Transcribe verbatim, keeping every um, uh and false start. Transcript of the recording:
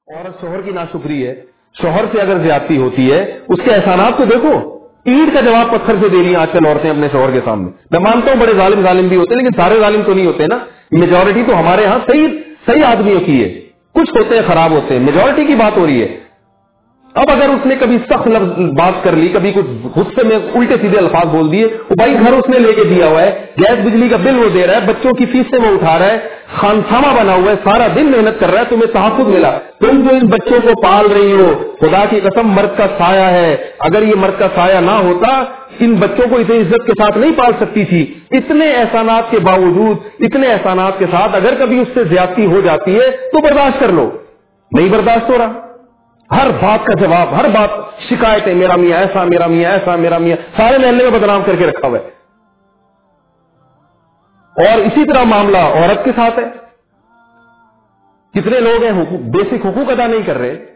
عورت شوہر کی ناشکری ہے, شوہر سے اگر زیادتی ہوتی ہے اس کے احسانات کو دیکھو. اینٹ کا جواب پتھر سے دے رہی ہیں آج کل عورتیں اپنے شوہر کے سامنے. میں مانتا ہوں بڑے ظالم ظالم بھی ہوتے ہیں, لیکن سارے ظالم تو نہیں ہوتے نا. میجورٹی تو ہمارے ہاں صحیح صحیح آدمیوں کی ہے, کچھ ہوتے ہیں خراب ہوتے ہیں, میجورٹی کی بات ہو رہی ہے. اب اگر اس نے کبھی سخت لفظ بات کر لی, کبھی کچھ غصے میں الٹے سیدھے الفاظ بول دیے, وہ بھائی گھر اس نے لے کے دیا ہوا ہے, گیس بجلی کا بل وہ دے رہا ہے, بچوں کی فیسیں وہ اٹھا رہا ہے, خانسامہ بنا ہوا ہے, سارا دن محنت کر رہا ہے, تمہیں تحفظ ملا, تم جو ان بچوں کو پال رہی ہو, خدا کی قسم مرد کا سایہ ہے. اگر یہ مرد کا سایہ نہ ہوتا ان بچوں کو اتنی عزت کے ساتھ نہیں پال سکتی تھی. اتنے احسانات کے باوجود, اتنے احسانات کے ساتھ اگر کبھی اس سے زیادتی ہو جاتی ہے تو برداشت کر لو. نہیں برداشت ہو رہا, ہر بات کا جواب, ہر بات شکایتیں, میرا میاں ایسا, میرا میاں ایسا, میرا میاں, سارے محلے میں بدنام کر کے رکھا ہوا ہے. اور اسی طرح معاملہ عورت کے ساتھ ہے. کتنے لوگ ہیں بیسک حقوق ادا نہیں کر رہے,